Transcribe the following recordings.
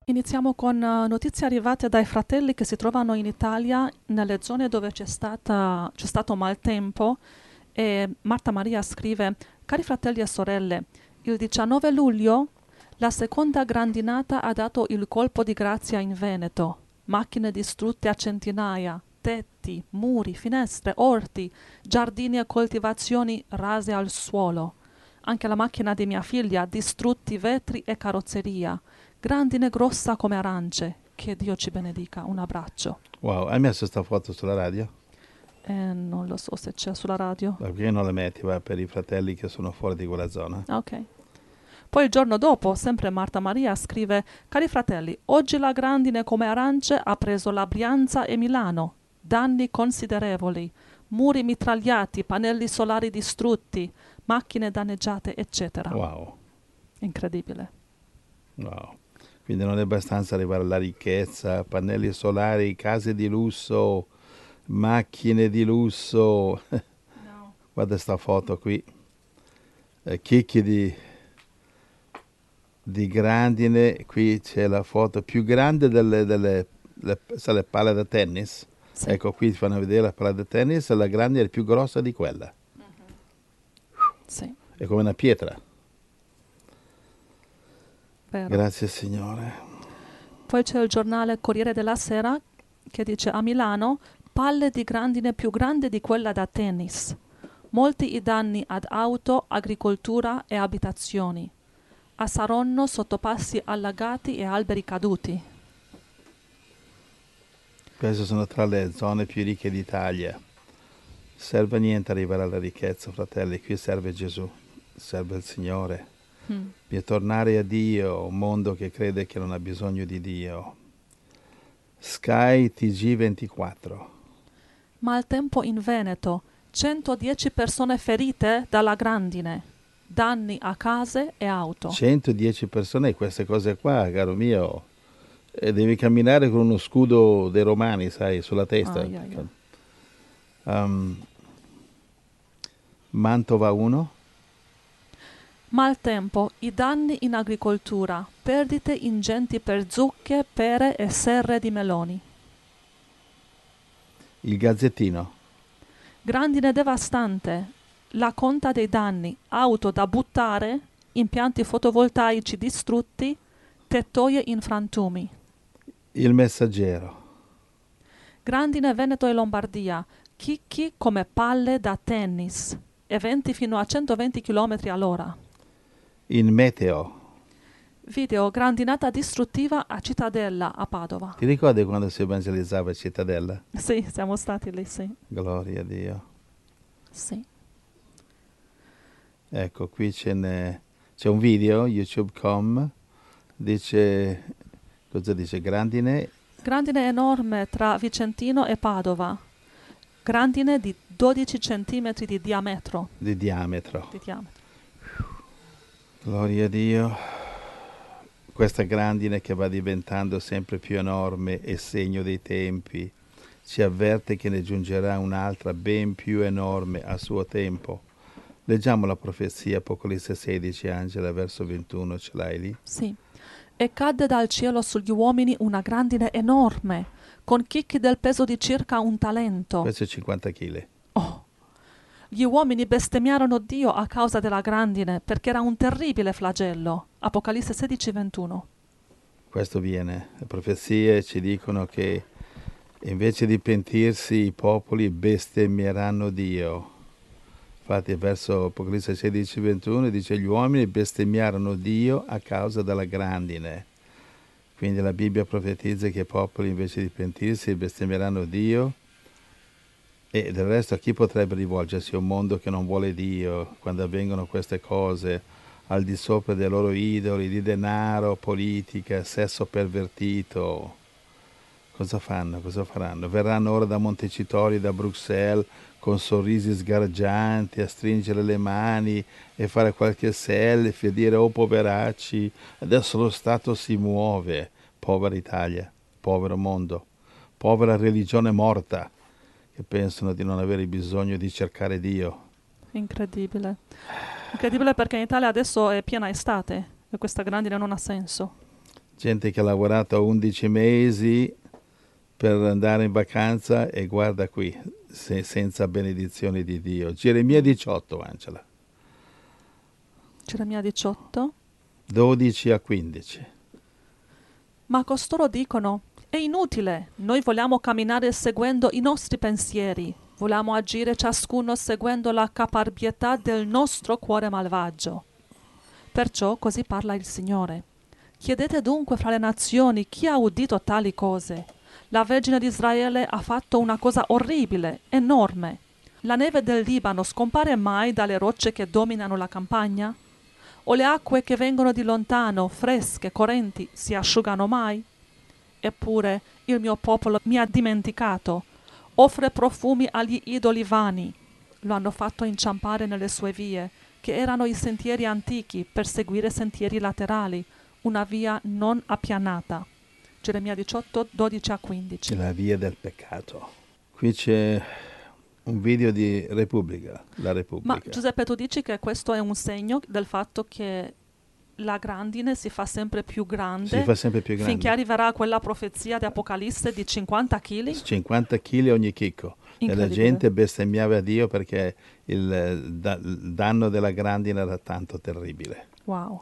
Iniziamo con notizie arrivate dai fratelli che si trovano in Italia, nelle zone dove c'è stato maltempo. E Marta Maria scrive: Cari fratelli e sorelle, il 19 luglio la seconda grandinata ha dato il colpo di grazia in Veneto. Macchine distrutte a centinaia, tetti, muri, finestre, orti, giardini e coltivazioni rase al suolo. Anche la macchina di mia figlia, distrutti vetri e carrozzeria. Grandine grossa come arance. Che Dio ci benedica. Un abbraccio. Wow, hai messo sta foto sulla radio? Non lo so se c'è sulla radio. Ma perché non la metti, va, per i fratelli che sono fuori di quella zona? Ok. Poi il giorno dopo, sempre Marta Maria scrive: Cari fratelli, oggi la grandine come arance ha preso la Brianza e Milano. Danni considerevoli. Muri mitragliati, pannelli solari distrutti, macchine danneggiate, eccetera. Wow, Incredibile. wow. Quindi non è abbastanza arrivare alla ricchezza, pannelli solari, case di lusso, macchine di lusso. No. Guarda sta foto qui. Chicchi di grandine. Qui c'è la foto più grande sai, le palle da tennis. Sì. Ecco, qui ti fanno vedere la palla da tennis, la grande è più grossa di quella. Sì, È come una pietra. vero. Grazie Signore. Poi c'è il giornale Corriere della Sera che dice: a Milano palle di grandine più grande di quella da tennis. Molti i danni ad auto, agricoltura e abitazioni. A Saronno sottopassi allagati e alberi caduti. Queste sono tra le zone più ricche d'Italia. Serve a niente arrivare alla ricchezza, fratelli. Qui serve Gesù, serve il Signore. Bisogna tornare a Dio, un mondo che crede che non ha bisogno di Dio. Sky TG24. Maltempo in Veneto. 110 persone ferite dalla grandine. Danni a case e auto. 110 persone, queste cose qua, caro mio. E devi camminare con uno scudo dei romani, sai, sulla testa. Ai, ai, ai. Mantova 1. Maltempo, i danni in agricoltura, perdite ingenti per zucche, pere e serre di meloni. Il Gazzettino. Grandine devastante, la conta dei danni, auto da buttare, impianti fotovoltaici distrutti, tettoie in frantumi. Il Messaggero. Grandine Veneto e Lombardia, chicchi come palle da tennis, eventi fino a 120 km all'ora. Il Meteo. Video, grandinata distruttiva a Cittadella, a Padova. Ti ricordi quando si evangelizzava a Cittadella? Sì, siamo stati lì, sì. Gloria a Dio. Sì. Ecco, qui c'è un video, youtube.com, dice, cosa dice? Grandine, Grandine enorme tra Vicentino e Padova. Grandine di 12 cm di diametro. di diametro. Di diametro. Gloria a Dio. Questa grandine che va diventando sempre più enorme è segno dei tempi. Ci avverte che ne giungerà un'altra ben più enorme a suo tempo. Leggiamo la profezia, Apocalisse 16, Angela, verso 21, ce l'hai lì? Sì. E cadde dal cielo sugli uomini una grandine enorme, con chicchi del peso di circa 1 talento. Questo è 50 kg. Oh! Gli uomini bestemmiarono Dio a causa della grandine, perché era un terribile flagello. Apocalisse 16, 21. Questo viene. Le profezie ci dicono che invece di pentirsi i popoli bestemmieranno Dio. Infatti verso Apocalisse 16, 21 dice gli uomini bestemmiarono Dio a causa della grandine. Quindi la Bibbia profetizza che i popoli invece di pentirsi bestemmieranno Dio. E del resto a chi potrebbe rivolgersi? Un mondo che non vuole Dio, quando avvengono queste cose al di sopra dei loro idoli, di denaro, politica, sesso pervertito. Cosa fanno? Cosa faranno? Verranno ora da Montecitorio, da Bruxelles, con sorrisi sgargianti, a stringere le mani e fare qualche selfie, a dire oh poveracci, adesso lo Stato si muove. Povera Italia, povero mondo, povera religione morta, che pensano di non avere bisogno di cercare Dio. Incredibile. Incredibile perché in Italia adesso è piena estate e questa grandine non ha senso. Gente che ha lavorato 11 mesi per andare in vacanza e guarda qui, senza benedizione di Dio. Geremia 18, Angela. Geremia 18. 12 a 15. Ma costoro dicono: è inutile, noi vogliamo camminare seguendo i nostri pensieri, vogliamo agire ciascuno seguendo la caparbietà del nostro cuore malvagio. Perciò così parla il Signore. Chiedete dunque fra le nazioni chi ha udito tali cose. La Vergine di Israele ha fatto una cosa orribile, enorme. La neve del Libano scompare mai dalle rocce che dominano la campagna? O le acque che vengono di lontano, fresche, correnti, si asciugano mai? Eppure il mio popolo mi ha dimenticato, offre profumi agli idoli vani. Lo hanno fatto inciampare nelle sue vie, che erano i sentieri antichi, per seguire sentieri laterali, una via non appianata. Geremia 18, 12 a 15. La via del peccato. Qui c'è un video di Repubblica, la Repubblica. Ma Giuseppe, tu dici che questo è un segno del fatto che la grandine si fa sempre più grande, Si fa sempre più grande. finché arriverà quella profezia di Apocalisse di 50 kg? 50 kg ogni chicco. E la Incredibile. gente bestemmiava a Dio perché il danno della grandine era tanto terribile. Wow.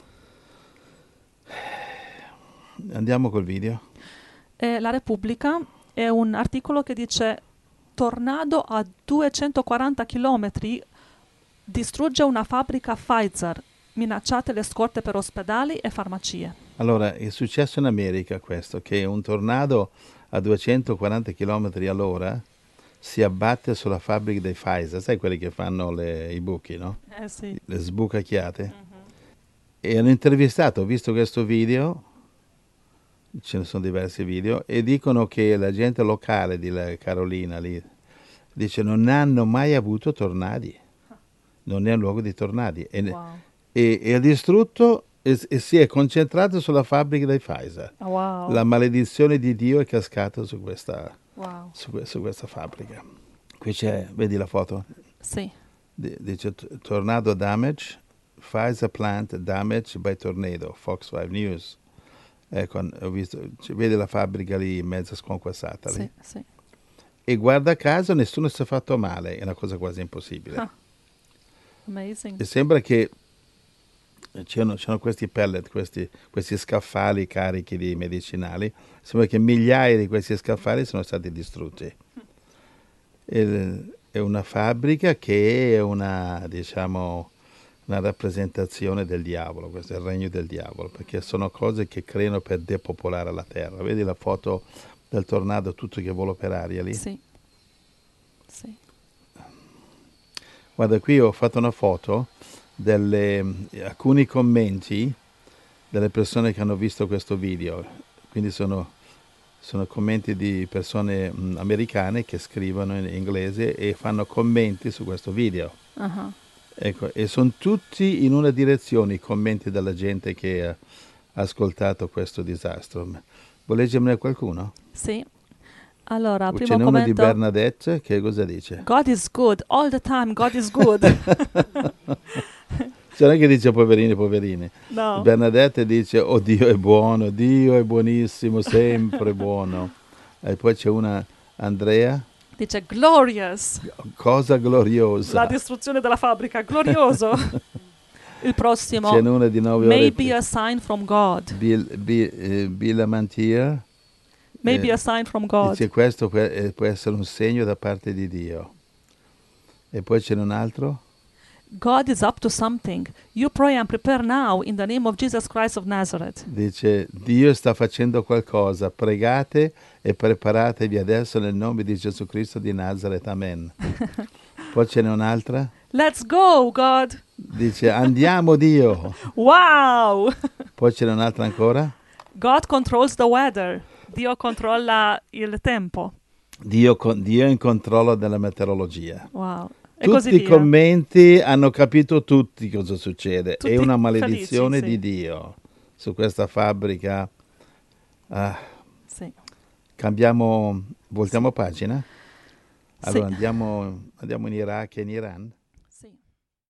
Andiamo col video. La Repubblica è un articolo che dice: tornado a 240 km distrugge una fabbrica Pfizer, minacciate le scorte per ospedali e farmacie. Allora, è successo in America questo, che un tornado a 240 km all'ora si abbatte sulla fabbrica dei Pfizer, sai quelli che fanno i buchi, no? Sì. Le sbucacchiate. E hanno intervistato, ho visto questo video, ce ne sono diversi video, e dicono che la gente locale di Carolina lì dice non hanno mai avuto tornadi, non è un luogo di tornadi. Wow. E ha distrutto e si è concentrato sulla fabbrica dei Pfizer. Wow. La maledizione di Dio è cascata su questa, Wow. su questa fabbrica. Qui c'è, vedi la foto? Sì. Dice tornado damage, Pfizer plant damage by tornado, Fox 5 News. Ecco, ho visto, vedi la fabbrica lì mezza sconquassata lì. Sì, sì. E guarda caso nessuno si è fatto male, è una cosa quasi impossibile. Ah. Amazing. E sembra che c'erano questi pellet, questi scaffali carichi di medicinali, sembra che migliaia di questi scaffali sono stati distrutti. È una fabbrica che è una, diciamo, una rappresentazione del diavolo, questo è il regno del diavolo, perché sono cose che creano per depopolare la terra. Vedi la foto del tornado tutto che vola per aria lì? Sì. Sì. Guarda, qui ho fatto una foto alcuni commenti delle persone che hanno visto questo video, quindi sono commenti di persone americane che scrivono in inglese e fanno commenti su questo video. Uh-huh. Ecco, e sono tutti in una direzione i commenti della gente che ha ascoltato questo disastro. Vuoi leggermene qualcuno? Sì. Allora, Ce primo n'è uno di commento. Bernadette, che cosa dice? God is good, all the time God is good. C'è anche che dice poverini, poverini. No. Bernadette dice, oh Dio è buono, Dio è buonissimo, sempre buono. E poi c'è una, Andrea, Dice glorious. cosa gloriosa. La distruzione della fabbrica, glorioso. Il prossimo. C'è una di 9 May ore. be a sign from God. Bill Mantier. May be a sign from God. Dice questo può essere un segno da parte di Dio. E poi c'è un altro. God is up to something. You pray and prepare now in the name of Jesus Christ of Nazareth. Dice Dio sta facendo qualcosa, pregate e preparatevi adesso nel nome di Gesù Cristo di Nazareth, amen. Poi ce n'è un'altra. Let's go, God. Dice andiamo Dio. Wow. Poi ce n'è un'altra ancora. God controls the weather. Dio controlla il tempo. Dio è in controllo della meteorologia. Wow. E Tutti così i via. commenti hanno capito tutti cosa succede. Tutti è una maledizione felici, sì. di Dio su questa fabbrica. Sì. Voltiamo pagina? Allora Sì. andiamo in Iraq e in Iran.